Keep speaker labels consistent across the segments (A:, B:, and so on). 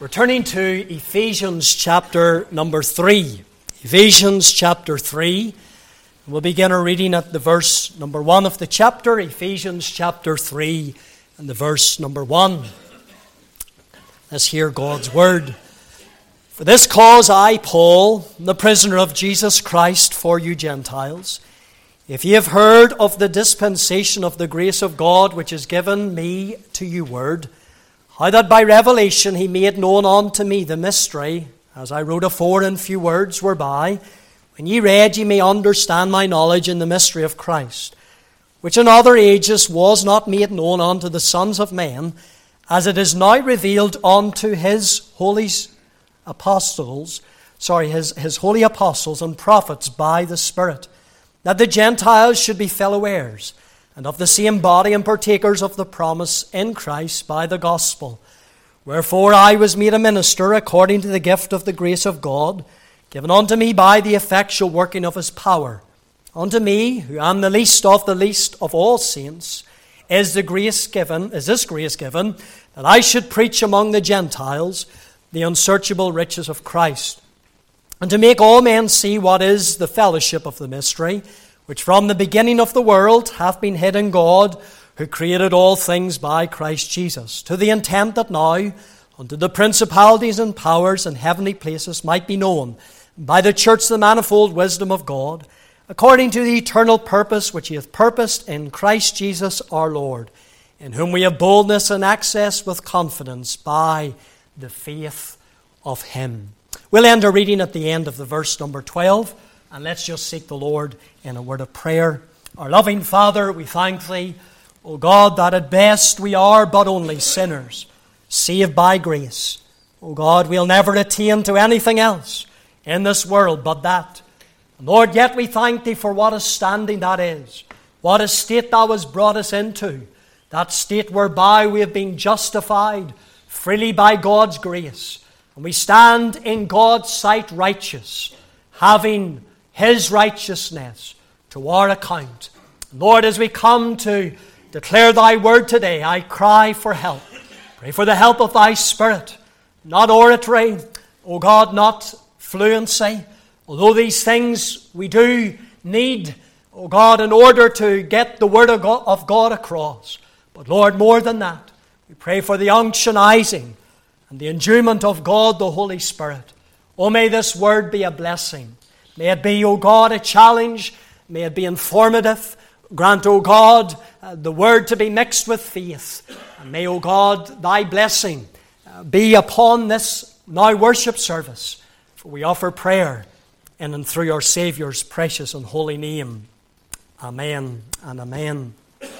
A: We're turning to Ephesians chapter number 3. Ephesians chapter 3. We'll begin our reading at the verse number 1 of the chapter. Ephesians chapter 3 and the verse number 1. Let's hear God's word. For this cause I, Paul, the prisoner of Jesus Christ for you Gentiles, if ye have heard of the dispensation of the grace of God which is given me to you word, how that by revelation he made known unto me the mystery, as I wrote afore in few words, whereby, when ye read, ye may understand my knowledge in the mystery of Christ, which in other ages was not made known unto the sons of men, as it is now revealed unto his holy apostles and prophets by the Spirit, that the Gentiles should be fellow heirs, and of the same body and partakers of the promise in Christ by the gospel. Wherefore I was made a minister according to the gift of the grace of God, given unto me by the effectual working of his power. Unto me, who am the least of all saints, is this grace given, that I should preach among the Gentiles the unsearchable riches of Christ, and to make all men see what is the fellowship of the mystery, which from the beginning of the world hath been hid in God, who created all things by Christ Jesus, to the intent that now unto the principalities and powers in heavenly places might be known by the church the manifold wisdom of God, according to the eternal purpose which he hath purposed in Christ Jesus our Lord, in whom we have boldness and access with confidence by the faith of him. We'll end our reading at the end of the verse number 12, and let's just seek the Lord in a word of prayer. Our loving Father, we thank thee, O God, that at best we are but only sinners, saved by grace. O God, we'll never attain to anything else in this world but that. And Lord, yet we thank thee for what a standing that is, what a state thou hast brought us into, that state whereby we have been justified freely by God's grace. And we stand in God's sight righteous, having his righteousness to our account. Lord, as we come to declare thy word today, I cry for help. Pray for the help of thy Spirit, not oratory, O God, not fluency, although these things we do need, O God, in order to get the word of God across. But Lord, more than that, we pray for the unctionizing and the enduement of God, the Holy Spirit. Oh, may this word be a blessing. May it be, O God, a challenge. May it be informative. Grant, O God, the word to be mixed with faith. And may, O God, thy blessing be upon this now worship service. For we offer prayer in and through our Saviour's precious and holy name. Amen and amen.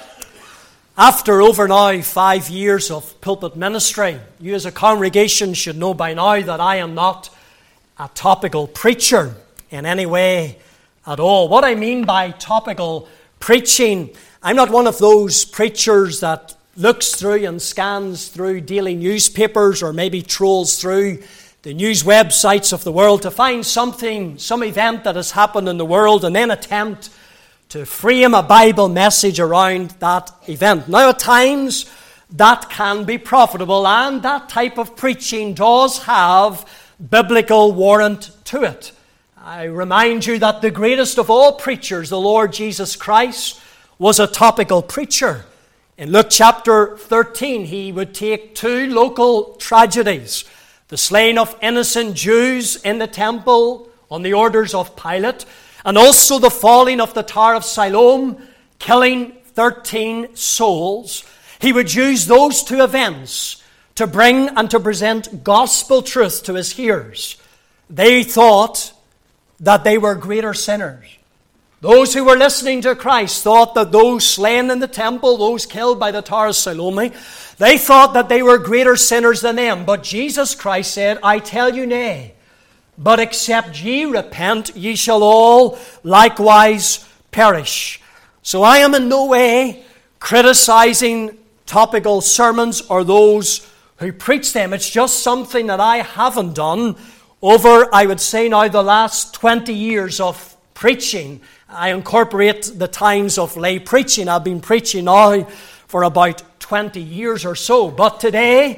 A: After over now 5 years of pulpit ministry, you as a congregation should know by now that I am not a topical preacher in any way at all. What I mean by topical preaching, I'm not one of those preachers that looks through and scans through daily newspapers or maybe trolls through the news websites of the world to find something, some event that has happened in the world and then attempt to frame a Bible message around that event. Now, at times, that can be profitable, and that type of preaching does have biblical warrant to it. I remind you that the greatest of all preachers, the Lord Jesus Christ, was a topical preacher. In Luke chapter 13, he would take two local tragedies, the slaying of innocent Jews in the temple on the orders of Pilate, and also the falling of the Tower of Siloam, killing 13 souls. He would use those two events to bring and to present gospel truth to his hearers. They thought that they were greater sinners. Those who were listening to Christ thought that those slain in the temple, those killed by the Tower of Siloam, they thought that they were greater sinners than them. But Jesus Christ said, I tell you nay, but except ye repent, ye shall all likewise perish. So I am in no way criticizing topical sermons or those who preach them. It's just something that I haven't done over, I would say now, the last 20 years of preaching. I incorporate the times of lay preaching. I've been preaching now for about 20 years or so. But today,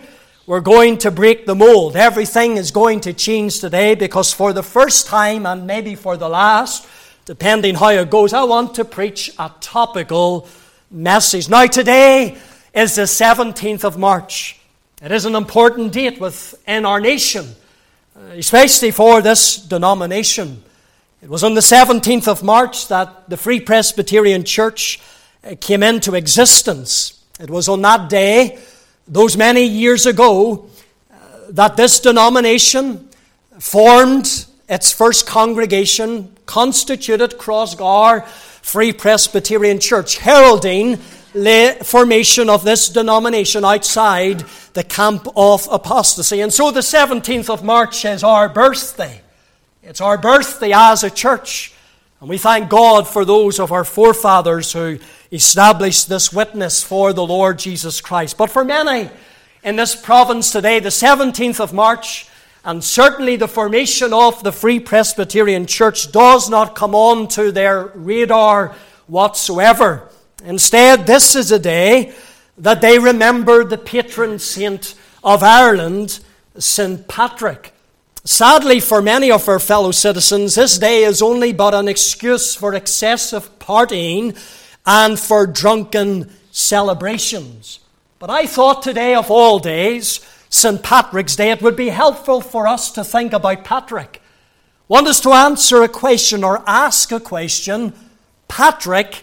A: we're going to break the mold. Everything is going to change today because for the first time, and maybe for the last, depending how it goes, I want to preach a topical message. Now, today is the 17th of March. It is an important date within our nation, especially for this denomination. It was on the 17th of March that the Free Presbyterian Church came into existence. It was on that day, those many years ago, that this denomination formed its first congregation, constituted Crossgar Free Presbyterian Church, heralding the formation of this denomination outside the camp of apostasy. And so the 17th of March is our birthday. It's our birthday as a church. And we thank God for those of our forefathers who established this witness for the Lord Jesus Christ. But for many in this province today, the 17th of March, and certainly the formation of the Free Presbyterian Church, does not come on to their radar whatsoever. Instead, this is a day that they remember the patron saint of Ireland, St. Patrick. Sadly, for many of our fellow citizens, this day is only but an excuse for excessive partying and for drunken celebrations. But I thought today, of all days, St. Patrick's Day, it would be helpful for us to think about Patrick. Want us to answer a question or ask a question: Patrick,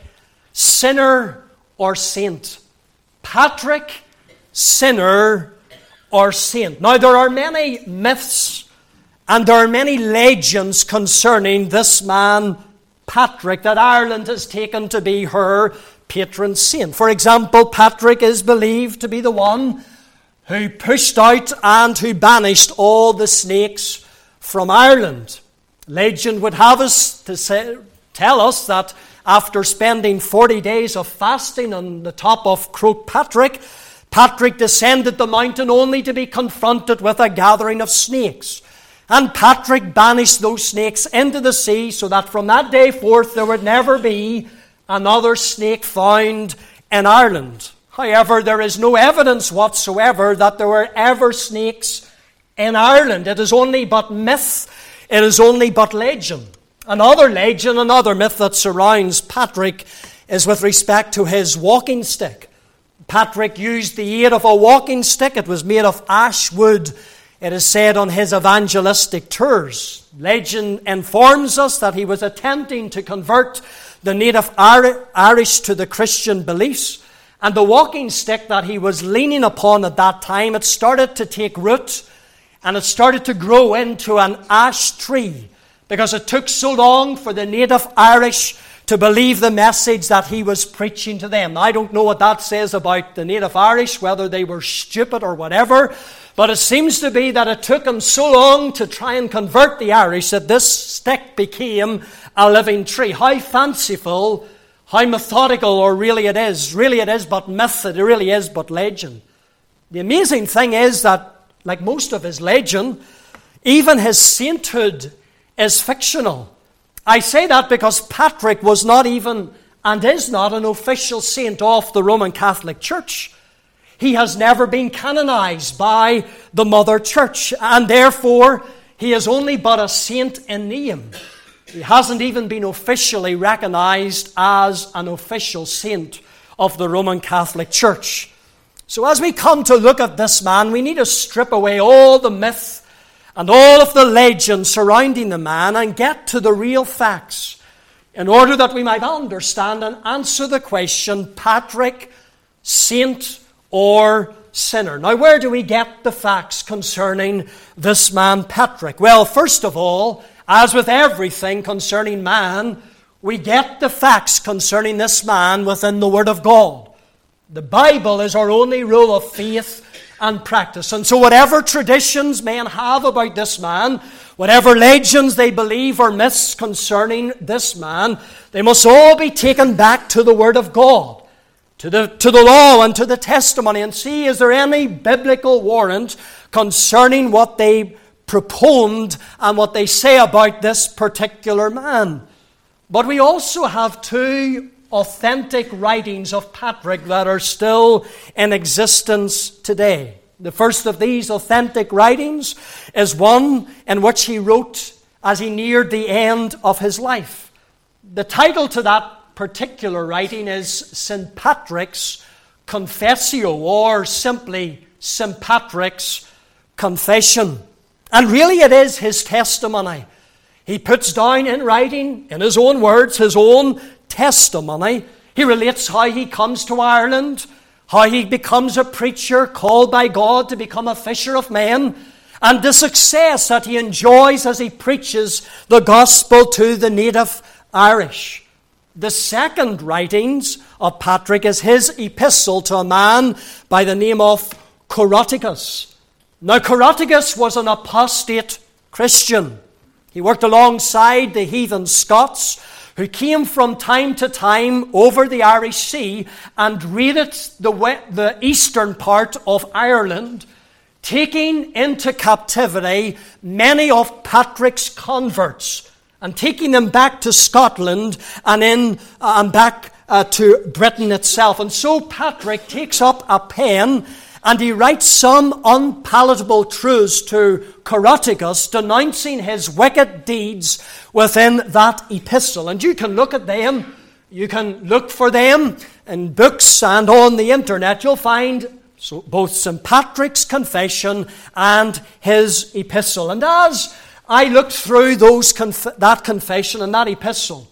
A: sinner or saint? Patrick, sinner or saint? Now, there are many myths and there are many legends concerning this man, Patrick, that Ireland has taken to be her patron saint. For example, Patrick is believed to be the one who pushed out and who banished all the snakes from Ireland. Legend would have us to tell us that after spending 40 days of fasting on the top of Croagh Patrick, Patrick descended the mountain only to be confronted with a gathering of snakes. And Patrick banished those snakes into the sea so that from that day forth there would never be another snake found in Ireland. However, there is no evidence whatsoever that there were ever snakes in Ireland. It is only but myth. It is only but legend. Another legend, another myth that surrounds Patrick is with respect to his walking stick. Patrick used the aid of a walking stick. It was made of ash wood, it is said, on his evangelistic tours. Legend informs us that he was attempting to convert the native Irish to the Christian beliefs. And the walking stick that he was leaning upon at that time, it started to take root and it started to grow into an ash tree because it took so long for the native Irish to believe the message that he was preaching to them. Now, I don't know what that says about the native Irish, whether they were stupid or whatever, but it seems to be that it took him so long to try and convert the Irish that this stick became a living tree. How fanciful, how methodical, or really it is but myth, it really is but legend. The amazing thing is that, like most of his legend, even his sainthood is fictional. I say that because Patrick was not even, and is not, an official saint of the Roman Catholic Church. He has never been canonized by the Mother Church, and therefore he is only but a saint in name. He hasn't even been officially recognized as an official saint of the Roman Catholic Church. So as we come to look at this man, we need to strip away all the myth and all of the legends surrounding the man and get to the real facts in order that we might understand and answer the question: Patrick, saint or sinner? Now, where do we get the facts concerning this man, Patrick? Well, first of all, as with everything concerning man, we get the facts concerning this man within the Word of God. The Bible is our only rule of faith and practice. And so whatever traditions men have about this man, whatever legends they believe or myths concerning this man, they must all be taken back to the Word of God, to the law and to the testimony, and see, is there any biblical warrant concerning what they proponed and what they say about this particular man. But we also have two authentic writings of Patrick that are still in existence today. The first of these authentic writings is one in which he wrote as he neared the end of his life. The title to that particular writing is St. Patrick's Confessio, or simply St. Patrick's Confession. And really it is his testimony. He puts down in writing, in his own words, his own testimony. He relates how he comes to Ireland, how he becomes a preacher called by God to become a fisher of men, and the success that he enjoys as he preaches the gospel to the native Irish. The second writings of Patrick is his epistle to a man by the name of Coroticus. Now, Coroticus was an apostate Christian. He worked alongside the heathen Scots who came from time to time over the Irish Sea and raided the eastern part of Ireland, taking into captivity many of Patrick's converts and taking them back to Scotland and back to Britain itself. And so Patrick takes up a pen and he writes some unpalatable truths to Coroticus, denouncing his wicked deeds within that epistle. And you can look at them, you can look for them in books and on the internet. You'll find both St. Patrick's Confession and his epistle. And as I looked through that confession and that epistle,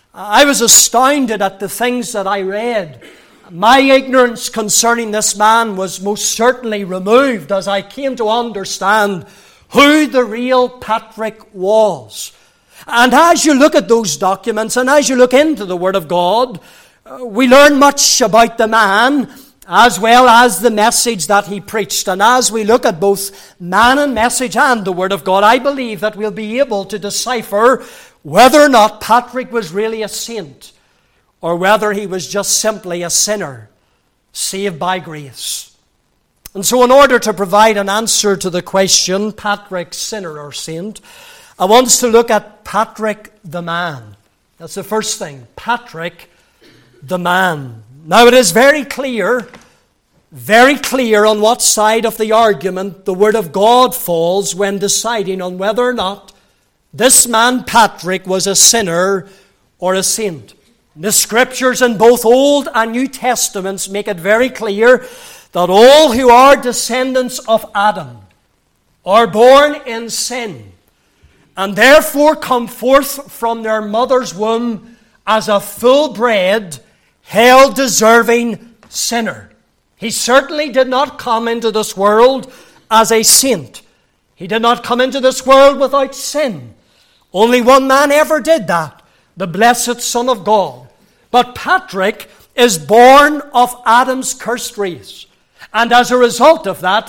A: I was astounded at the things that I read. My ignorance concerning this man was most certainly removed as I came to understand who the real Patrick was. And as you look at those documents and as you look into the Word of God, we learn much about the man as well as the message that he preached. And as we look at both man and message and the Word of God, I believe that we'll be able to decipher whether or not Patrick was really a saint, or whether he was just simply a sinner, saved by grace. And so in order to provide an answer to the question, Patrick, sinner or saint, I want us to look at Patrick the man. That's the first thing, Patrick the man. Now it is very clear on what side of the argument the Word of God falls when deciding on whether or not this man Patrick was a sinner or a saint. The Scriptures in both Old and New Testaments make it very clear that all who are descendants of Adam are born in sin and therefore come forth from their mother's womb as a full-bred, hell-deserving sinner. He certainly did not come into this world as a saint. He did not come into this world without sin. Only one man ever did that, the blessed Son of God. But Patrick is born of Adam's cursed race. And as a result of that,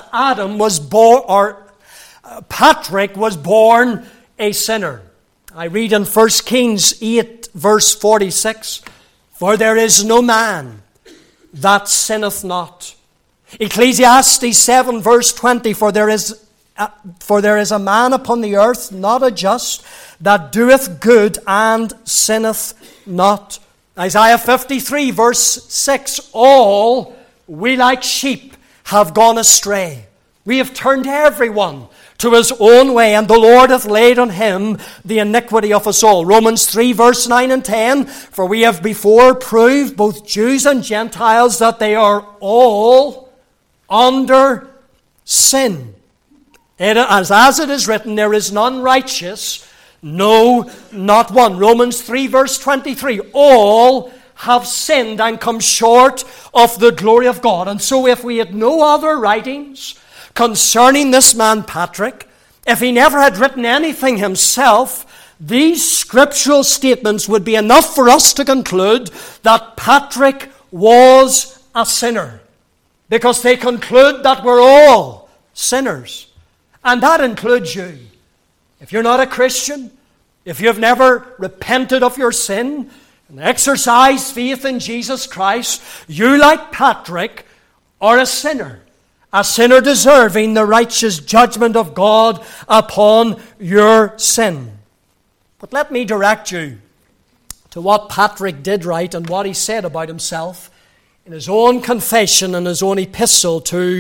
A: Patrick was born a sinner. I read in 1 Kings 8, verse 46, "For there is no man that sinneth not." Ecclesiastes 7, verse 20, For there is a man upon the earth, not a just, that doeth good and sinneth not. Isaiah 53, verse 6, "All we like sheep have gone astray. We have turned everyone to his own way, and the Lord hath laid on him the iniquity of us all." Romans 3, verse 9 and 10, "For we have before proved, both Jews and Gentiles, that they are all under sin. As it is written, there is none righteous, no, not one." Romans 3, verse 23, "All have sinned and come short of the glory of God." And so if we had no other writings concerning this man Patrick, if he never had written anything himself, these scriptural statements would be enough for us to conclude that Patrick was a sinner, because they conclude that we're all sinners. And that includes you. If you're not a Christian, if you've never repented of your sin and exercised faith in Jesus Christ, you, like Patrick, are a sinner deserving the righteous judgment of God upon your sin. But let me direct you to what Patrick did write and what he said about himself in his own confession and his own epistle to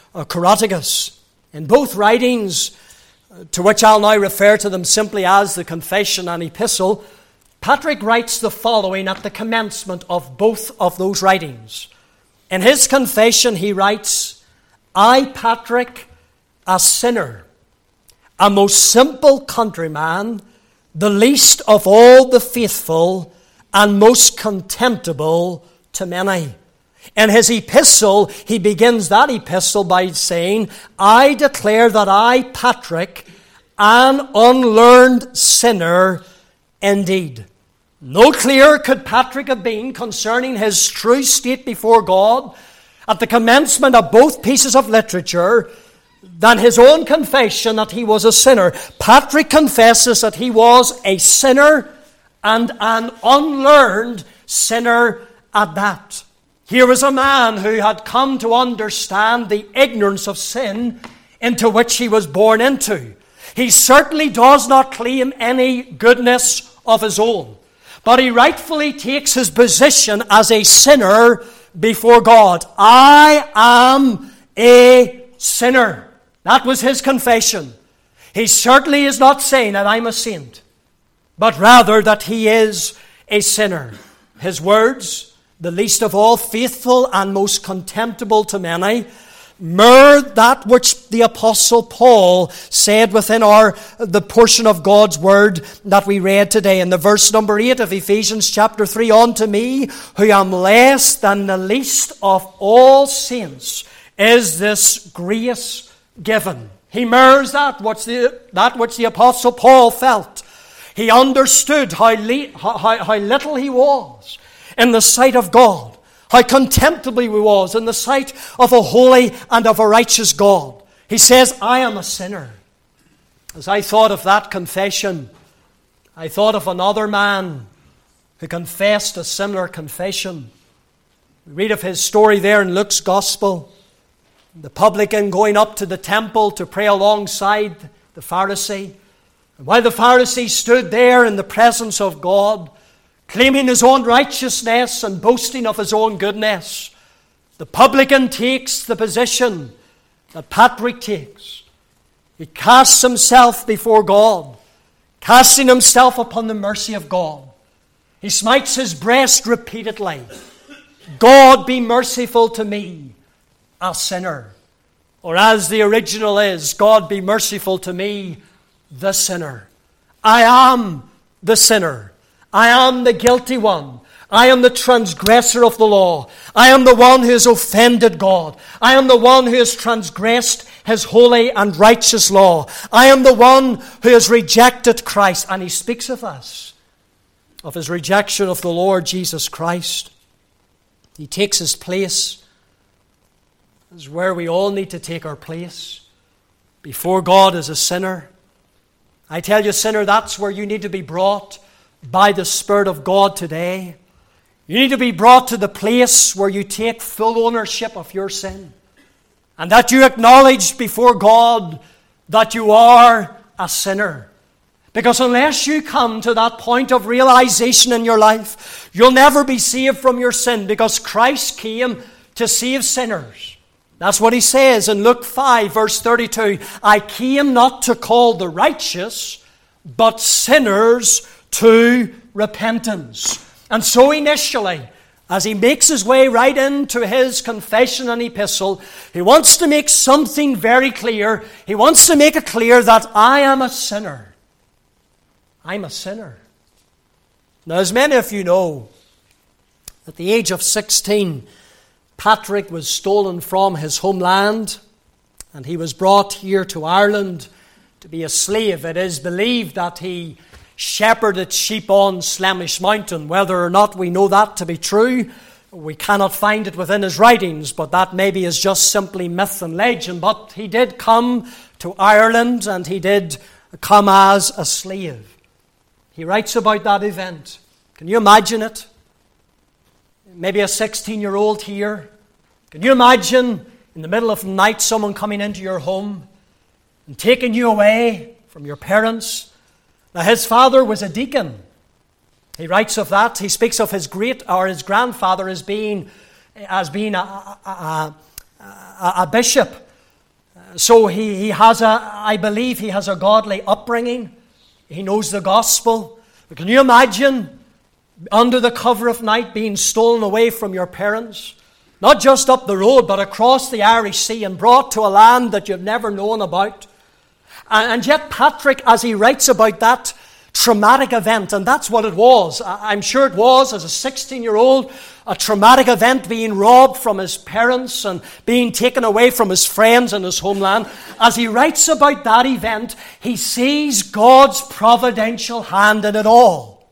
A: Coroticus. In both writings, to which I'll now refer to them simply as the Confession and Epistle, Patrick writes the following at the commencement of both of those writings. In his confession, he writes, I, Patrick, a sinner, a most simple countryman, the least of all the faithful, and most contemptible to many. In his epistle, he begins that epistle by saying, I declare that I, Patrick, an unlearned sinner indeed. No clearer could Patrick have been concerning his true state before God at the commencement of both pieces of literature than his own confession that he was a sinner. Patrick confesses that he was a sinner and an unlearned sinner at that. Here was a man who had come to understand the ignorance of sin into which he was born into. He certainly does not claim any goodness of his own, but he rightfully takes his position as a sinner before God. I am a sinner. That was his confession. He certainly is not saying that I'm a saint, but rather that he is a sinner. His words, the least of all faithful and most contemptible to many, mirror that which the Apostle Paul said within the portion of God's Word that we read today. In the verse number 8 of Ephesians chapter 3, unto me, who am less than the least of all saints, is this grace given. He mirrors that which the Apostle Paul felt. He understood how little he was in the sight of God, how contemptible he was in the sight of a holy and of a righteous God. He says, I am a sinner. As I thought of that confession, I thought of another man who confessed a similar confession. We read of his story there in Luke's Gospel. The publican going up to the temple to pray alongside the Pharisee. And while the Pharisee stood there in the presence of God, claiming his own righteousness and boasting of his own goodness, the publican takes the position that Patrick takes. He casts himself before God, casting himself upon the mercy of God. He smites his breast repeatedly. God, be merciful to me, a sinner. Or as the original is, God, be merciful to me, the sinner. I am the sinner. I am the guilty one. I am the transgressor of the law. I am the one who has offended God. I am the one who has transgressed His holy and righteous law. I am the one who has rejected Christ. And he speaks of us, of his rejection of the Lord Jesus Christ. He takes his place. This is where we all need to take our place before God as a sinner. I tell you, sinner, that's where you need to be brought by the Spirit of God today. You need to be brought to the place where you take full ownership of your sin, and that you acknowledge before God that you are a sinner. Because unless you come to that point of realization in your life, you'll never be saved from your sin, because Christ came to save sinners. That's what he says in Luke 5, verse 32. I came not to call the righteous, but sinners to repentance. And so initially, as he makes his way right into his confession and epistle, he wants to make something very clear. He wants to make it clear that I am a sinner. I'm a sinner. Now, as many of you know, at the age of 16, Patrick was stolen from his homeland, and he was brought here to Ireland to be a slave. It is believed that he shepherded sheep on Slemish Mountain. Whether or not we know that to be true, we cannot find it within his writings, but that maybe is just simply myth and legend. But he did come to Ireland, and he did come as a slave. He writes about that event. Can you imagine it? Maybe a 16-year-old here. Can you imagine in the middle of the night someone coming into your home and taking you away from your parents? Now, his father was a deacon. He writes of that. He speaks of his grandfather as being a bishop. So I believe he has a godly upbringing. He knows the gospel. But can you imagine under the cover of night being stolen away from your parents? Not just up the road, but across the Irish Sea and brought to a land that you've never known about. And yet Patrick, as he writes about that traumatic event, and that's what it was. I'm sure it was, as a 16-year-old, a traumatic event, being robbed from his parents and being taken away from his friends and his homeland. As he writes about that event, he sees God's providential hand in it all.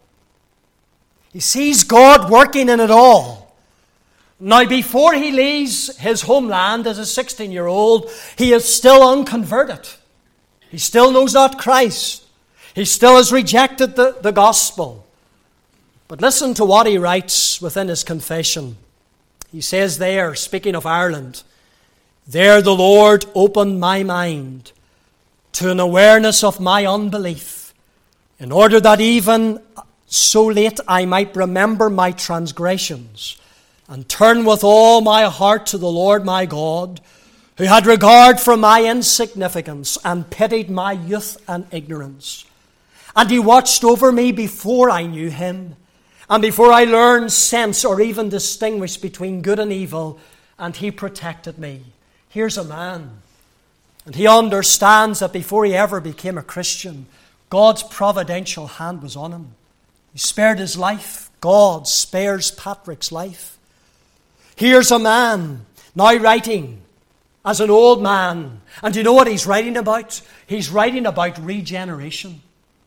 A: He sees God working in it all. Now, before he leaves his homeland as a 16-year-old, he is still unconverted. He still knows not Christ. He still has rejected the gospel. But listen to what he writes within his confession. He says there, speaking of Ireland, "There the Lord opened my mind to an awareness of my unbelief, in order that even so late I might remember my transgressions and turn with all my heart to the Lord my God, who had regard for my insignificance and pitied my youth and ignorance. And he watched over me before I knew him, and before I learned sense or even distinguish between good and evil, and he protected me." Here's a man, and he understands that before he ever became a Christian, God's providential hand was on him. He spared his life. God spares Patrick's life. Here's a man now writing as an old man. And do you know what he's writing about? He's writing about regeneration.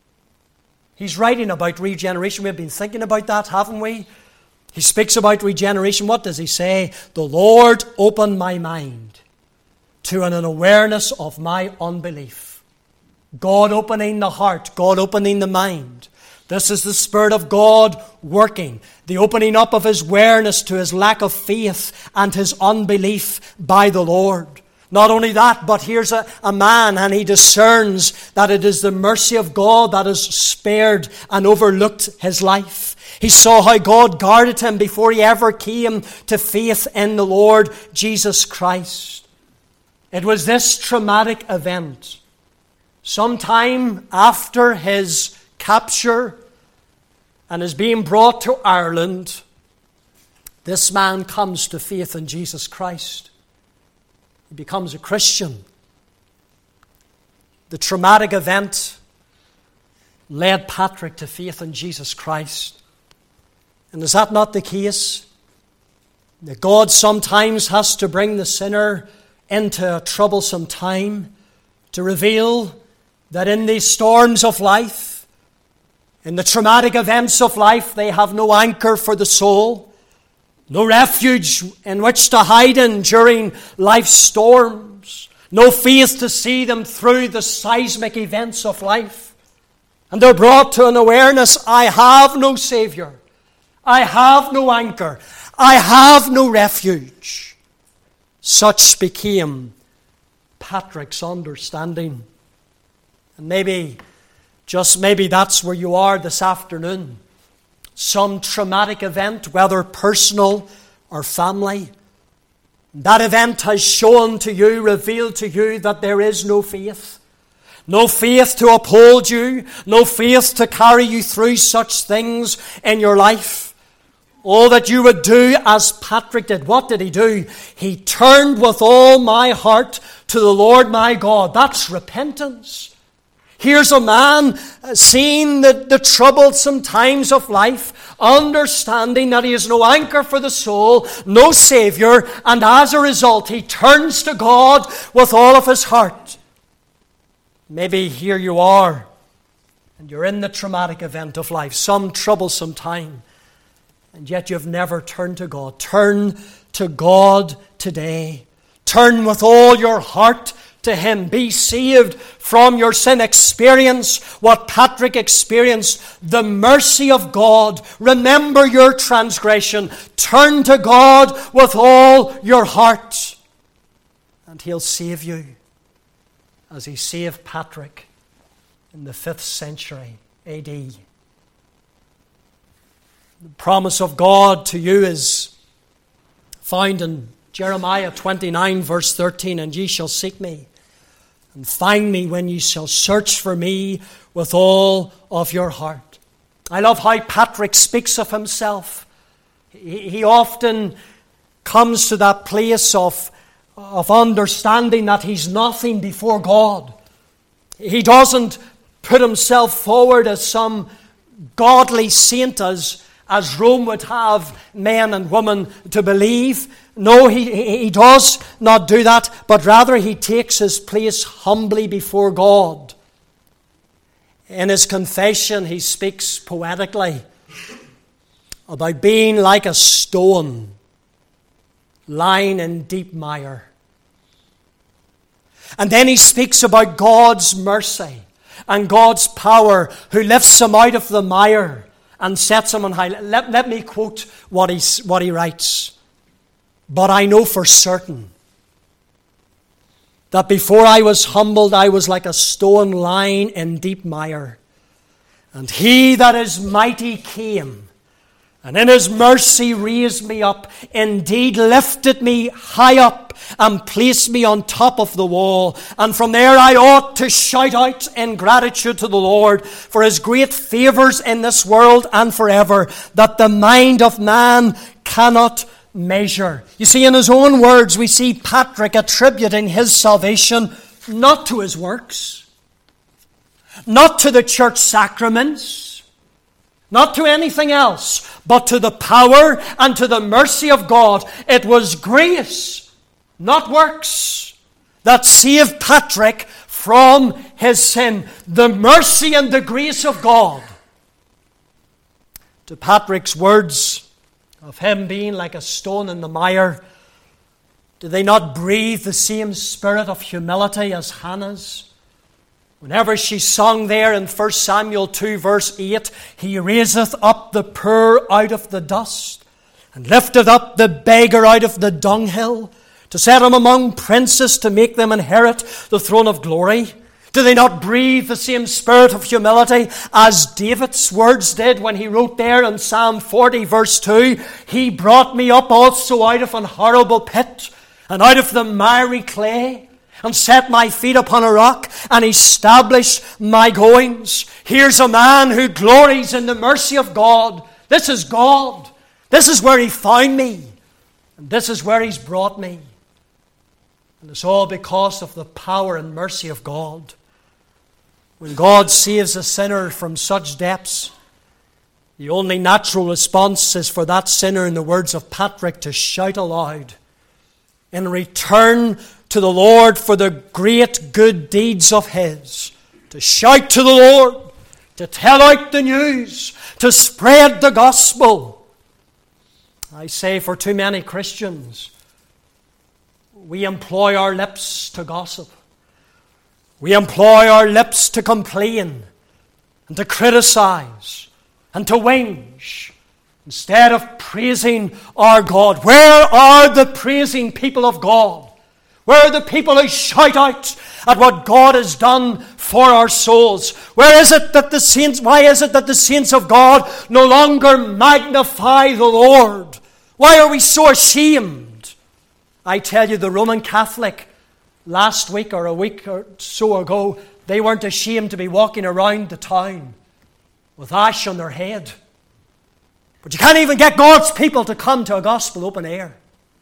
A: He's writing about regeneration. We've been thinking about that, haven't we? He speaks about regeneration. What does he say? "The Lord opened my mind to an awareness of my unbelief." God opening the heart, God opening the mind. This is the Spirit of God working, the opening up of his awareness to his lack of faith and his unbelief by the Lord. Not only that, but here's a man, and he discerns that it is the mercy of God that has spared and overlooked his life. He saw how God guarded him before he ever came to faith in the Lord Jesus Christ. It was this traumatic event, sometime after his capture and his being brought to Ireland, this man comes to faith in Jesus Christ. He becomes a Christian. The traumatic event led Patrick to faith in Jesus Christ. And is that not the case? That God sometimes has to bring the sinner into a troublesome time to reveal that in these storms of life, in the traumatic events of life, they have no anchor for the soul. No refuge in which to hide in during life's storms. No faith to see them through the seismic events of life. And they're brought to an awareness, I have no Savior. I have no anchor. I have no refuge. Such became Patrick's understanding. And maybe, just maybe that's where you are this afternoon. Some traumatic event, whether personal or family. That event has shown to you, revealed to you that there is no faith. No faith to uphold you. No faith to carry you through such things in your life. All that you would do as Patrick did. What did he do? He turned with all my heart to the Lord my God. That's repentance. Here's a man seeing the troublesome times of life, understanding that he has no anchor for the soul, no Savior, and as a result, he turns to God with all of his heart. Maybe here you are, and you're in the traumatic event of life, some troublesome time, and yet you've never turned to God. Turn to God today. Turn with all your heart to Him. Be saved from your sin. Experience what Patrick experienced, the mercy of God. Remember your transgression. Turn to God with all your heart, and He'll save you as He saved Patrick in the 5th century A.D. The promise of God to you is found in Jeremiah 29, verse 13, and ye shall seek me, and find me when you shall search for me with all of your heart. I love how Patrick speaks of himself. He often comes to that place of understanding that he's nothing before God. He doesn't put himself forward as some godly saint as Rome would have men and women to believe. No, he does not do that, but rather he takes his place humbly before God. In his confession, he speaks poetically about being like a stone lying in deep mire. And then he speaks about God's mercy and God's power, who lifts him out of the mire and sets him on high. Let me quote what he writes. But I know for certain that before I was humbled, I was like a stone lying in deep mire. And he that is mighty came, and in his mercy raised me up, indeed lifted me high up, and placed me on top of the wall. And from there I ought to shout out in gratitude to the Lord for his great favours in this world and forever, that the mind of man cannot measure. You see, in his own words, we see Patrick attributing his salvation not to his works, not to the church sacraments, not to anything else, but to the power and to the mercy of God. It was grace, not works, that saved Patrick from his sin. The mercy and the grace of God. To Patrick's words of him being like a stone in the mire, do they not breathe the same spirit of humility as Hannah's? Whenever she sung there in 1 Samuel 2 verse 8, he raiseth up the poor out of the dust, and lifteth up the beggar out of the dunghill, to set him among princes, to make them inherit the throne of glory. Do they not breathe the same spirit of humility as David's words did when he wrote there in Psalm 40 verse 2, he brought me up also out of an horrible pit, and out of the miry clay, and set my feet upon a rock, and established my goings. Here's a man who glories in the mercy of God. This is God. This is where he found me. And this is where he's brought me. And it's all because of the power and mercy of God. When God saves a sinner from such depths, the only natural response is for that sinner, in the words of Patrick, to shout aloud in return to the Lord for the great good deeds of his. To shout to the Lord, to tell out the news, to spread the gospel. I say, for too many Christians, we employ our lips to gossip. We employ our lips to complain and to criticize and to whinge instead of praising our God. Where are the praising people of God? Where are the people who shout out at what God has done for our souls? Why is it that the saints of God no longer magnify the Lord? Why are we so ashamed? I tell you, the Roman Catholic last week or a week or so ago, they weren't ashamed to be walking around the town with ash on their head. But you can't even get God's people to come to a gospel open air.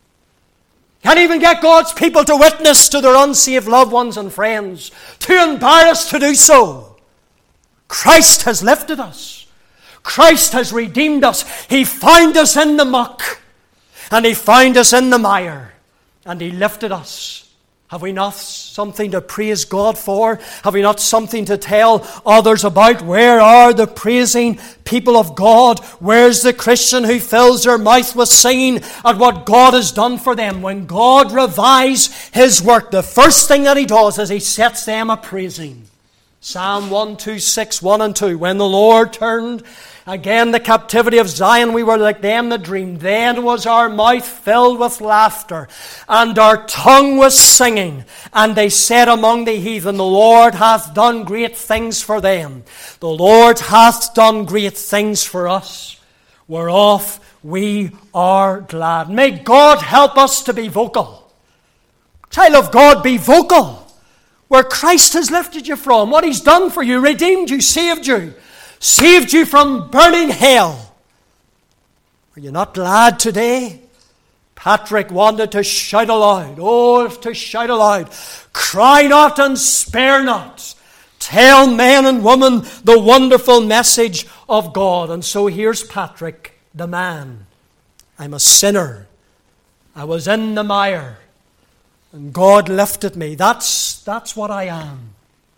A: Can't even get God's people to witness to their unsaved loved ones and friends. Too embarrassed to do so. Christ has lifted us. Christ has redeemed us. He found us in the muck. And He found us in the mire. And He lifted us. Have we not something to praise God for? Have we not something to tell others about? Where are the praising people of God? Where's the Christian who fills their mouth with singing at what God has done for them? When God revives His work, the first thing that He does is He sets them a praising. Psalm 126, 1 and 2. When the Lord turned again the captivity of Zion, we were like them that dreamed. Then was our mouth filled with laughter, and our tongue was singing. And they said among the heathen, the Lord hath done great things for them. The Lord hath done great things for us, whereof we are glad. May God help us to be vocal. Child of God, be vocal. where Christ has lifted you from, what He's done for you, redeemed you, saved you from burning hell. Are you not glad today? Patrick wanted to shout aloud. Oh, to shout aloud. Cry not and spare not. Tell men and women the wonderful message of God. And so here's Patrick, the man. I'm a sinner. I was in the mire. And God lifted me. That's what I am.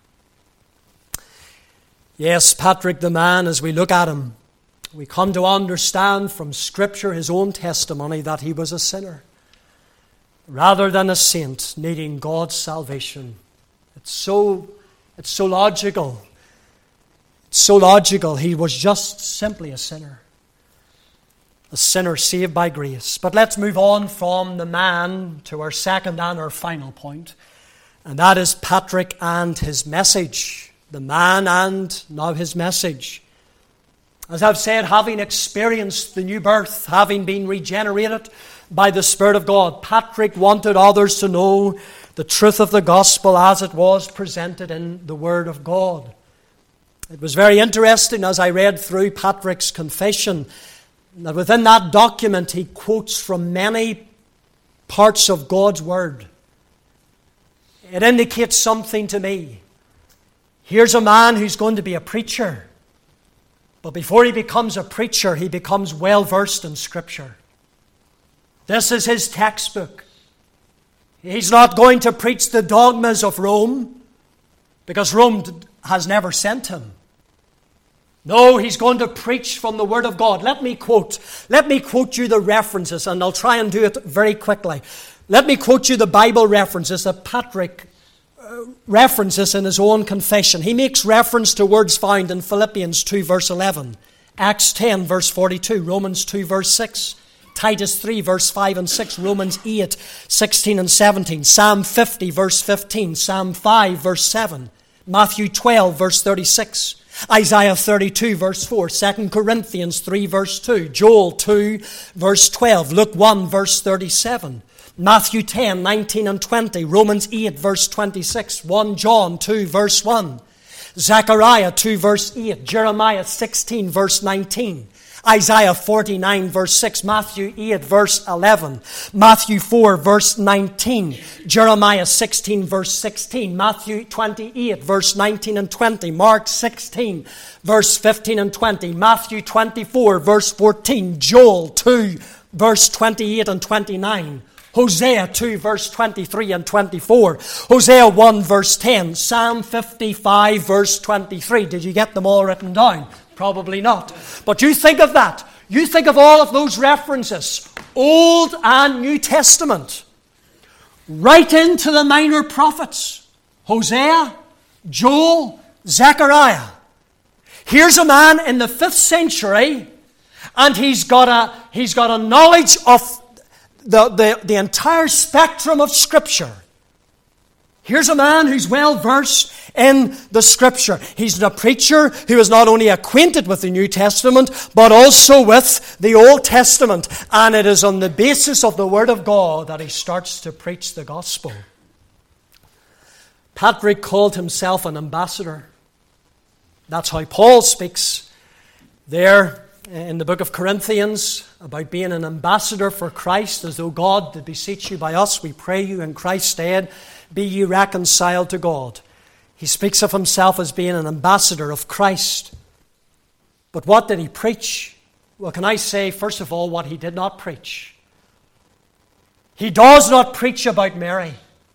A: Yes, Patrick, the man, as we look at him, we come to understand from Scripture, his own testimony, that he was a sinner rather than a saint needing God's salvation. It's so logical. It's so logical. He was just simply a sinner. A sinner saved by grace. But let's move on from the man to our second and our final point. And that is Patrick and his message. The man and now his message. As I've said, having experienced the new birth, having been regenerated by the Spirit of God, Patrick wanted others to know the truth of the gospel as it was presented in the Word of God. It was very interesting as I read through Patrick's confession that within that document he quotes from many parts of God's Word. It indicates something to me. Here's a man who's going to be a preacher. But before he becomes a preacher, he becomes well versed in Scripture. This is his textbook. He's not going to preach the dogmas of Rome, because Rome has never sent him. No, he's going to preach from the Word of God. Let me quote you the references, and I'll try and do it very quickly. Let me quote you the Bible references that Patrick references in his own confession. He makes reference to words found in Philippians 2 verse 11, Acts 10 verse 42, Romans 2 verse 6, Titus 3 verse 5 and 6, Romans 8, 16 and 17, Psalm 50 verse 15, Psalm 5 verse 7, Matthew 12 verse 36, Isaiah 32 verse 4, 2 Corinthians 3 verse 2, Joel 2 verse 12, Luke 1 verse 37, Matthew 10, 19 and 20, Romans 8, verse 26, 1 John 2, verse 1, Zechariah 2, verse 8, Jeremiah 16, verse 19, Isaiah 49, verse 6, Matthew 8, verse 11, Matthew 4, verse 19, Jeremiah 16, verse 16, Matthew 28, verse 19 and 20, Mark 16, verse 15 and 20, Matthew 24, verse 14, Joel 2, verse 28 and 29, Hosea 2 verse 23 and 24. Hosea 1 verse 10. Psalm 55 verse 23. Did you get them all written down? Probably not. But you think of that. You think of all of those references. Old and New Testament. Right into the minor prophets. Hosea, Joel, Zechariah. Here's a man in the 5th century, and he's got a knowledge of the entire spectrum of Scripture. Here's a man who's well versed in the Scripture. He's a preacher who is not only acquainted with the New Testament, but also with the Old Testament. And it is on the basis of the Word of God that he starts to preach the gospel. Patrick called himself an ambassador. That's how Paul speaks there in the book of Corinthians about being an ambassador for Christ, as though God did beseech you by us. We pray you in Christ's stead, be ye reconciled to God. He speaks of himself as being an ambassador of Christ. But what did he preach? Well, can I say, first of all, what he did not preach? He does not preach about Mary.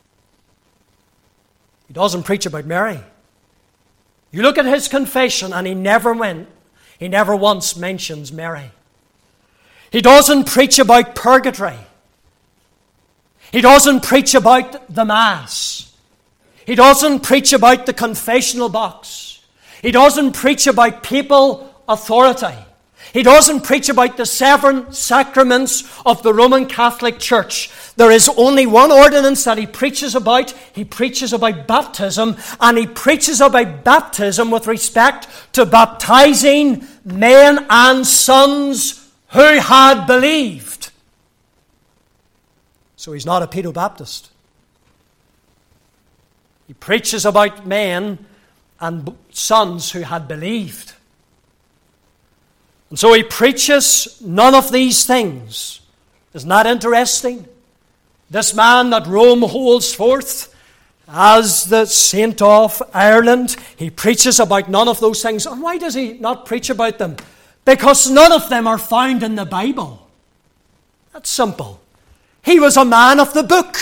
A: He doesn't preach about Mary. You look at his confession, and he never once mentions Mary. He doesn't preach about purgatory. He doesn't preach about the Mass. He doesn't preach about the confessional box. He doesn't preach about papal authority. He doesn't preach about the 7 sacraments of the Roman Catholic Church. There is only one ordinance that he preaches about. He preaches about baptism, and he preaches about baptism with respect to baptizing men and sons who had believed. So he's not a pedo-Baptist. He preaches about men and sons who had believed. And so he preaches none of these things. Isn't that interesting? This man that Rome holds forth as the saint of Ireland, he preaches about none of those things. And why does he not preach about them? Because none of them are found in the Bible. That's simple. He was a man of the book.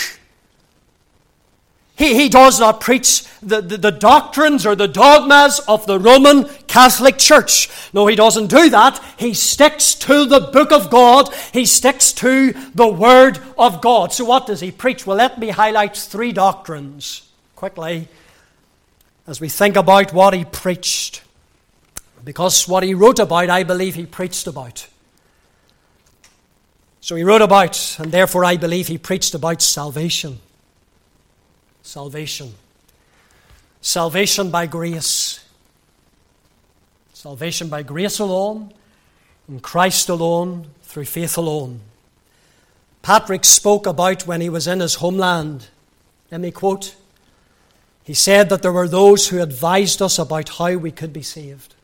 A: He does not preach the doctrines or the dogmas of the Roman Catholic Church. No, he doesn't do that. He sticks to the book of God. He sticks to the Word of God. So what does he preach? Well, let me highlight 3 doctrines quickly as we think about what he preached. Because what he wrote about, I believe he preached about. So he wrote about, and therefore I believe he preached about salvation. Salvation. Salvation by grace. Salvation by grace alone, in Christ alone, through faith alone. Patrick spoke about when he was in his homeland. Let me quote. He said that there were those who advised us about how we could be saved.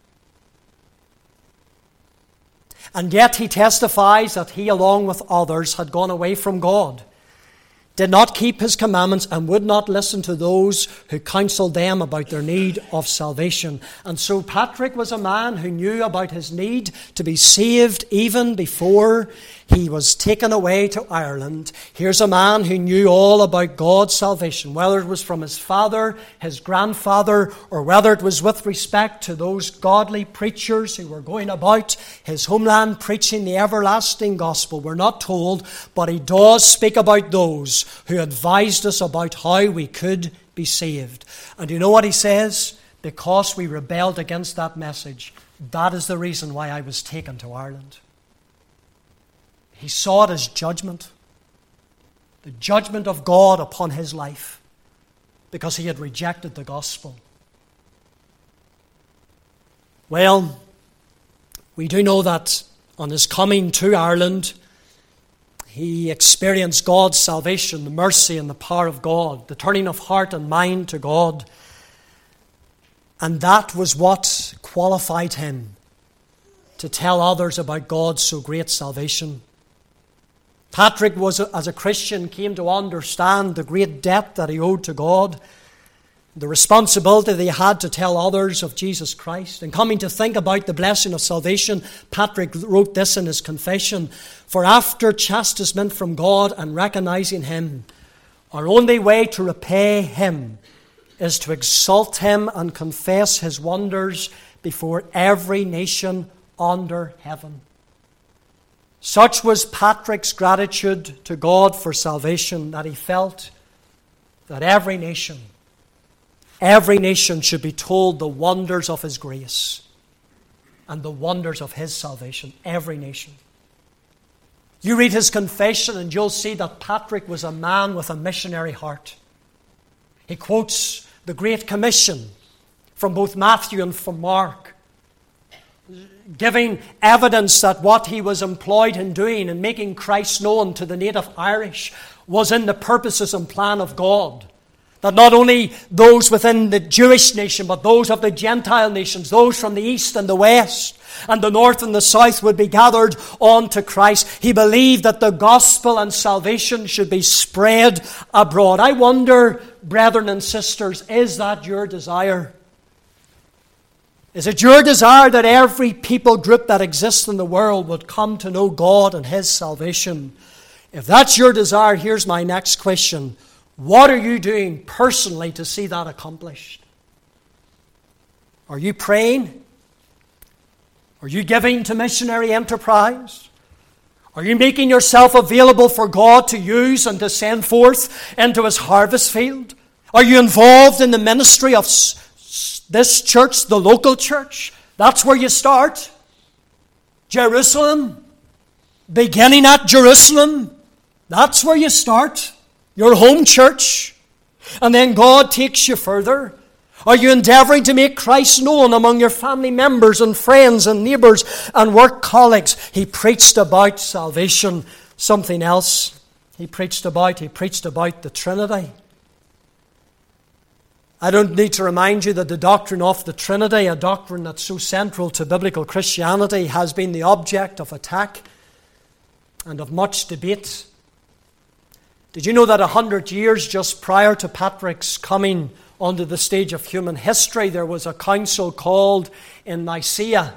A: And yet he testifies that he, along with others, had gone away from God, did not keep his commandments, and would not listen to those who counseled them about their need of salvation. And so Patrick was a man who knew about his need to be saved even before he was taken away to Ireland. Here's a man who knew all about God's salvation, whether it was from his father, his grandfather, or whether it was with respect to those godly preachers who were going about his homeland preaching the everlasting gospel. We're not told, but he does speak about those who advised us about how we could be saved. And you know what he says? Because we rebelled against that message, that is the reason why I was taken to Ireland. He saw it as judgment, the judgment of God upon his life, because he had rejected the gospel. Well, we do know that on his coming to Ireland, he experienced God's salvation, the mercy and the power of God, the turning of heart and mind to God. And that was what qualified him to tell others about God's so great salvation. Patrick was, as a Christian, came to understand the great debt that he owed to God, the responsibility that he had to tell others of Jesus Christ. And coming to think about the blessing of salvation, Patrick wrote this in his confession: "For after chastisement from God and recognizing him, our only way to repay him is to exalt him and confess his wonders before every nation under heaven." Such was Patrick's gratitude to God for salvation, that he felt that every nation should be told the wonders of his grace and the wonders of his salvation. Every nation. You read his confession and you'll see that Patrick was a man with a missionary heart. He quotes the Great Commission from both Matthew and from Mark, giving evidence that what he was employed in doing and making Christ known to the native Irish was in the purposes and plan of God. That not only those within the Jewish nation, but those of the Gentile nations, those from the east and the west, and the north and the south would be gathered on to Christ. He believed that the gospel and salvation should be spread abroad. I wonder, brethren and sisters, is that your desire? Is it your desire that every people group that exists in the world would come to know God and his salvation? If that's your desire, here's my next question. What are you doing personally to see that accomplished? Are you praying? Are you giving to missionary enterprise? Are you making yourself available for God to use and to send forth into his harvest field? Are you involved in the ministry of this church, the local church? That's where you start. Jerusalem, beginning at Jerusalem, that's where you start. Your home church. And then God takes you further. Are you endeavoring to make Christ known among your family members and friends and neighbors and work colleagues? He preached about salvation. Something else he preached about the Trinity. I don't need to remind you that the doctrine of the Trinity, a doctrine that's so central to biblical Christianity, has been the object of attack and of much debate. Did you know that 100 years just prior to Patrick's coming onto the stage of human history, there was a council called in Nicaea?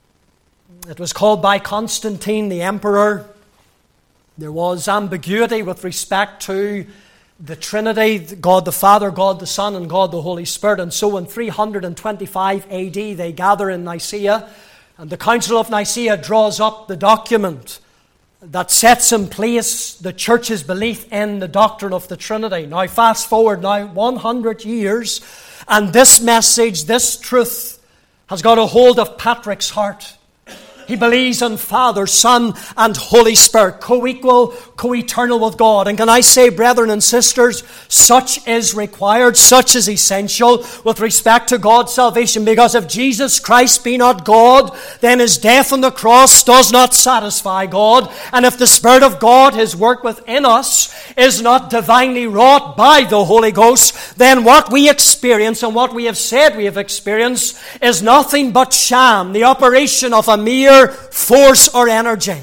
A: It was called by Constantine the emperor. There was ambiguity with respect to the Trinity, God the Father, God the Son, and God the Holy Spirit. And so in 325 AD, they gather in Nicaea, and the Council of Nicaea draws up the document that sets in place the church's belief in the doctrine of the Trinity. Now, fast forward 100 years, and this message, this truth, has got a hold of Patrick's heart. He believes in Father, Son, and Holy Spirit, co-equal, co-eternal with God. And can I say, brethren and sisters, such is required, such is essential with respect to God's salvation. Because if Jesus Christ be not God, then his death on the cross does not satisfy God. And if the Spirit of God, his work within us, is not divinely wrought by the Holy Ghost, then what we experience and what we have said we have experienced is nothing but sham, the operation of a mere force or energy.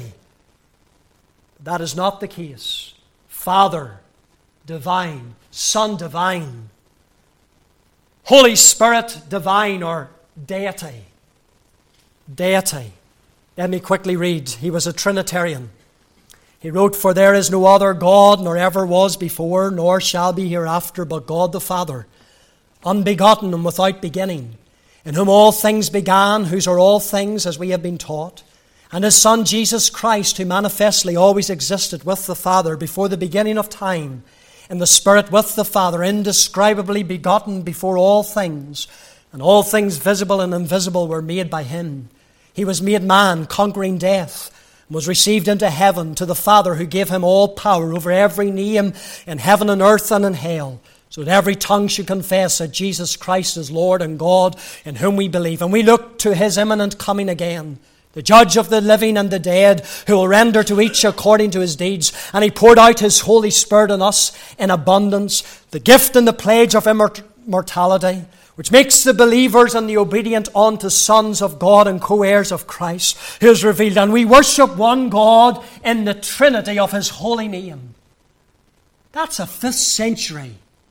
A: That is not the case. Father, divine. Son, divine. Holy Spirit, divine, or deity. Deity. Let me quickly read. He was a Trinitarian. He wrote, "For there is no other God, nor ever was before, nor shall be hereafter, but God the Father, unbegotten and without beginning, in whom all things began, whose are all things, as we have been taught, and his Son Jesus Christ, who manifestly always existed with the Father before the beginning of time, in the Spirit with the Father, indescribably begotten before all things, and all things visible and invisible were made by him. He was made man, conquering death, and was received into heaven to the Father, who gave him all power over every name in heaven and earth and in hell, so that every tongue should confess that Jesus Christ is Lord and God, in whom we believe. And we look to his imminent coming again, the judge of the living and the dead, who will render to each according to his deeds. And he poured out his Holy Spirit on us in abundance, the gift and the pledge of immortality, which makes the believers and the obedient unto sons of God and co-heirs of Christ, who is revealed. And we worship one God in the Trinity of his holy name." That's a 5th century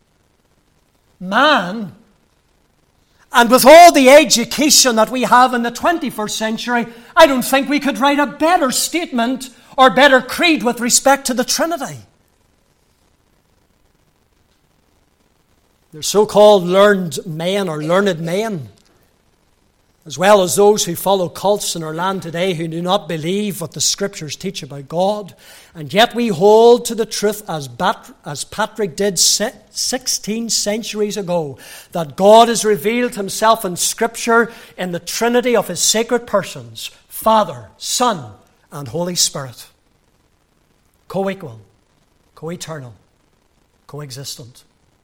A: man. And with all the education that we have in the 21st century, I don't think we could write a better statement or better creed with respect to the Trinity. There's so-called learned men or learned men, as well as those who follow cults in our land today who do not believe what the Scriptures teach about God. And yet we hold to the truth, as Patrick did 16 centuries ago, that God has revealed himself in Scripture in the Trinity of his sacred persons, Father, Son, and Holy Spirit. Co-equal, co-eternal, co-existent.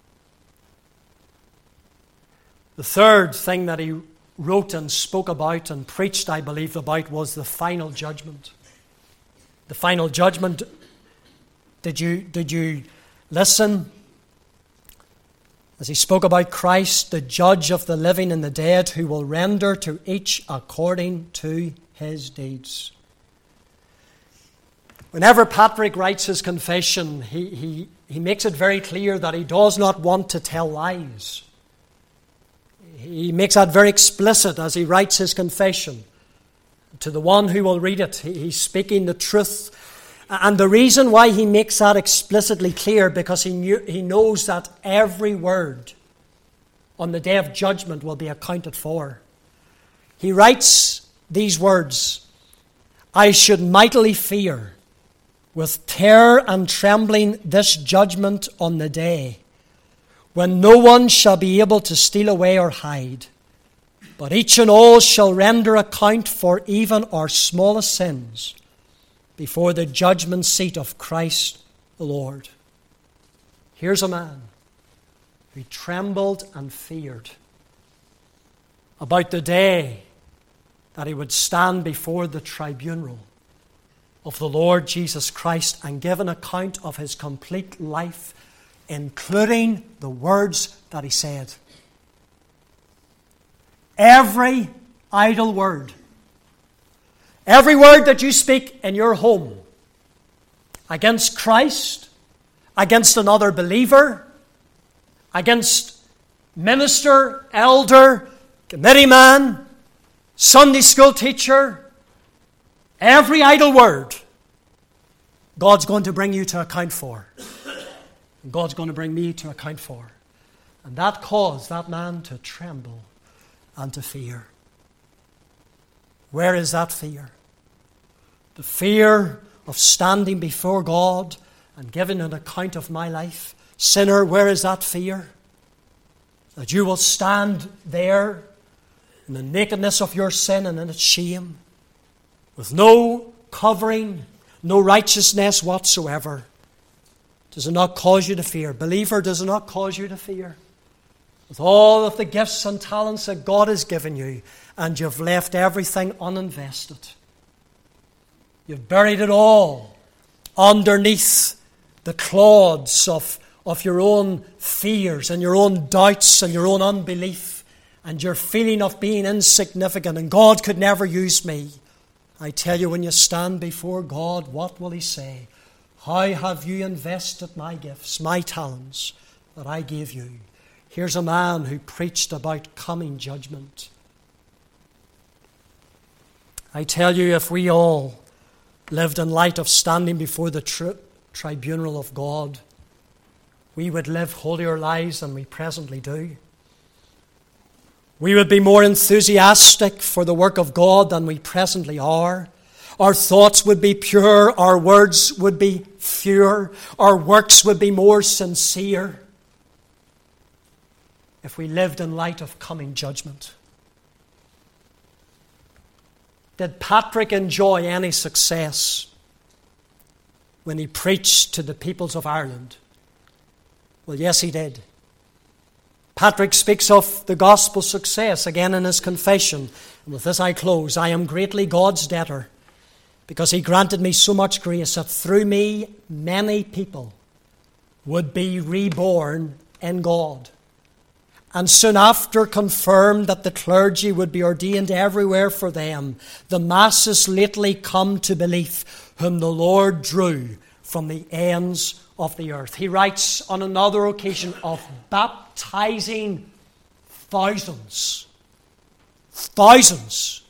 A: The third thing that he wrote and spoke about and preached, I believe, about was the final judgment. The final judgment. Did you listen as he spoke about Christ, the judge of the living and the dead, who will render to each according to his deeds? Whenever Patrick writes his confession, he makes it very clear that he does not want to tell lies. He makes that very explicit as he writes his confession. To the one who will read it, he's speaking the truth. And the reason why he makes that explicitly clear, because he knows that every word on the day of judgment will be accounted for. He writes these words, "I should mightily fear with terror and trembling this judgment on the day, when no one shall be able to steal away or hide, but each and all shall render account for even our smallest sins before the judgment seat of Christ the Lord." Here's a man who trembled and feared about the day that he would stand before the tribunal of the Lord Jesus Christ and give an account of his complete life, including the words that he said. every idle word. Every word that you speak in your home against Christ, against another believer, against minister, elder, committee man, Sunday school teacher, every idle word, God's going to bring you to account for. And God's going to bring me to account for. And that caused that man to tremble and to fear. Where is that fear? The fear of standing before God and giving an account of my life. Sinner, where is that fear? That you will stand there in the nakedness of your sin and in its shame, with no covering, no righteousness whatsoever. Does it not cause you to fear? Believer, does it not cause you to fear? With all of the gifts and talents that God has given you, and you've left everything uninvested. You've buried it all underneath the clods of your own fears and your own doubts and your own unbelief and your feeling of being insignificant and God could never use me. I tell you, when you stand before God, what will He say? How have you invested my gifts, my talents that I gave you? Here's a man who preached about coming judgment. I tell you, if we all lived in light of standing before the tribunal of God, we would live holier lives than we presently do. We would be more enthusiastic for the work of God than we presently are. Our thoughts would be pure, our words would be fewer, our works would be more sincere if we lived in light of coming judgment. Did Patrick enjoy any success when he preached to the peoples of Ireland? Well, yes, he did. Patrick speaks of the gospel success again in his confession. And with this I close. I am greatly God's debtor, because He granted me so much grace that through me many people would be reborn in God. And soon after confirmed that the clergy would be ordained everywhere for them, the masses lately come to belief, whom the Lord drew from the ends of the earth. He writes on another occasion of baptizing thousands. Thousands.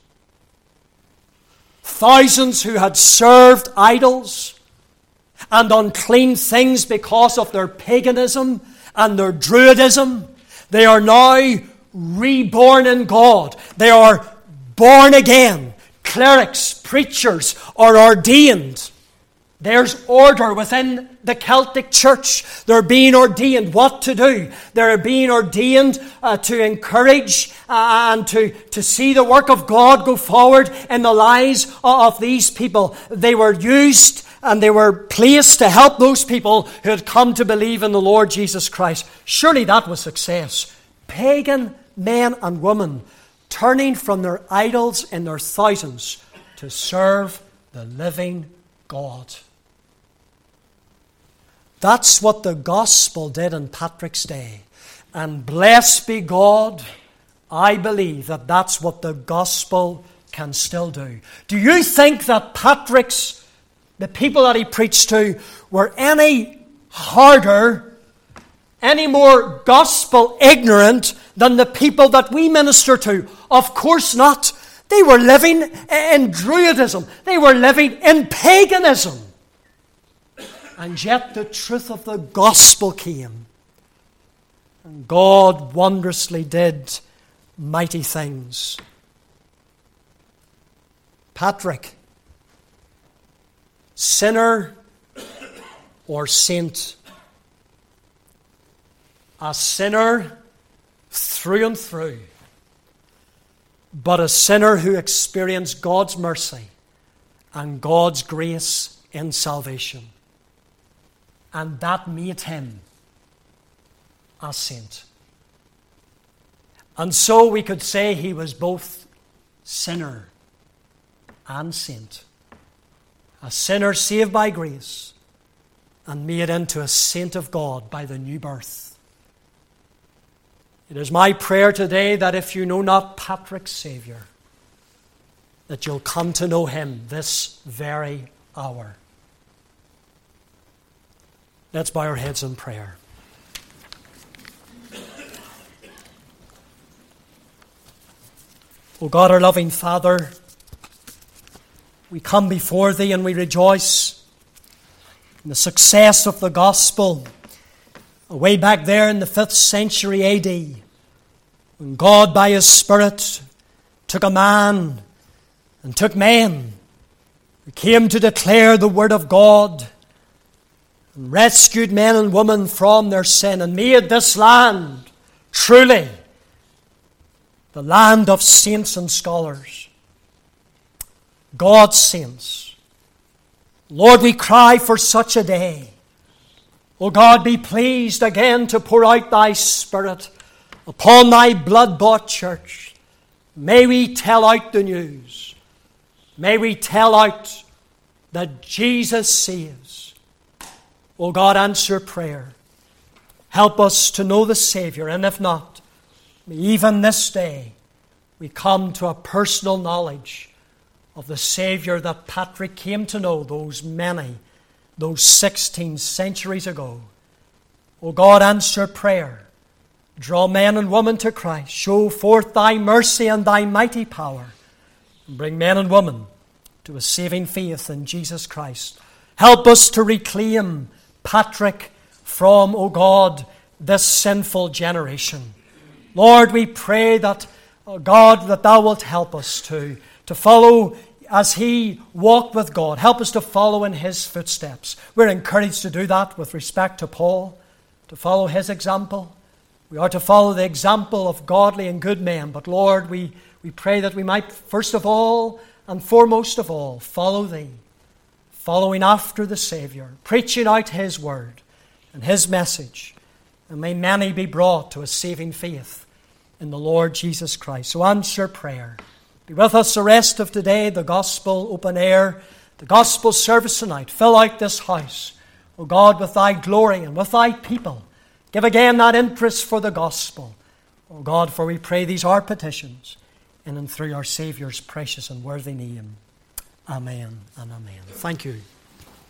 A: Thousands who had served idols and unclean things because of their paganism and their Druidism. They are now reborn in God. They are born again. Clerics, preachers are ordained. There's order within the Celtic Church. They're being ordained what to do. They're being ordained to encourage and to see the work of God go forward in the lives of these people. They were used and they were placed to help those people who had come to believe in the Lord Jesus Christ. Surely that was success. Pagan men and women turning from their idols in their thousands to serve the living God. That's what the gospel did in Patrick's day. And blessed be God, I believe that that's what the gospel can still do. Do you think that the people that he preached to, were any harder, any more gospel ignorant than the people that we minister to? Of course not. They were living in Druidism. They were living in paganism. And yet the truth of the gospel came. And God wondrously did mighty things. Patrick, sinner or saint? A sinner through and through, but a sinner who experienced God's mercy and God's grace in salvation. And that made him a saint. And so we could say he was both sinner and saint. A sinner saved by grace and made into a saint of God by the new birth. It is my prayer today that if you know not Patrick's Saviour, that you'll come to know him this very hour. Let's bow our heads in prayer. O God, our loving Father, we come before Thee and we rejoice in the success of the gospel way back there in the 5th century A.D., when God by His Spirit took a man and took men who came to declare the Word of God and rescued men and women from their sin and made this land truly the land of saints and scholars, God's saints. Lord, we cry for such a day. O God, be pleased again to pour out Thy Spirit upon Thy blood-bought church. May we tell out the news. May we tell out that Jesus saves. O God, answer prayer. Help us to know the Savior, and if not, even this day, we come to a personal knowledge of the Savior that Patrick came to know those 16 centuries ago. O God, answer prayer. Draw men and women to Christ. Show forth Thy mercy and Thy mighty power. And bring men and women to a saving faith in Jesus Christ. Help us to reclaim Patrick from, O God, this sinful generation. Lord, we pray that, God, that Thou wilt help us to follow as he walked with God. Help us to follow in his footsteps. We're encouraged to do that with respect to Paul, to follow his example. We are to follow the example of godly and good men. But Lord, we pray that we might first of all and foremost of all follow Thee, following after the Savior, preaching out His word and His message. And may many be brought to a saving faith in the Lord Jesus Christ. So answer prayer. Be with us the rest of today, the gospel open air, the gospel service tonight. Fill out this house, O God, with Thy glory and with Thy people. Give again that interest for the gospel. O God, for we pray these our petitions in and through our Saviour's precious and worthy name. Amen and amen. Thank you.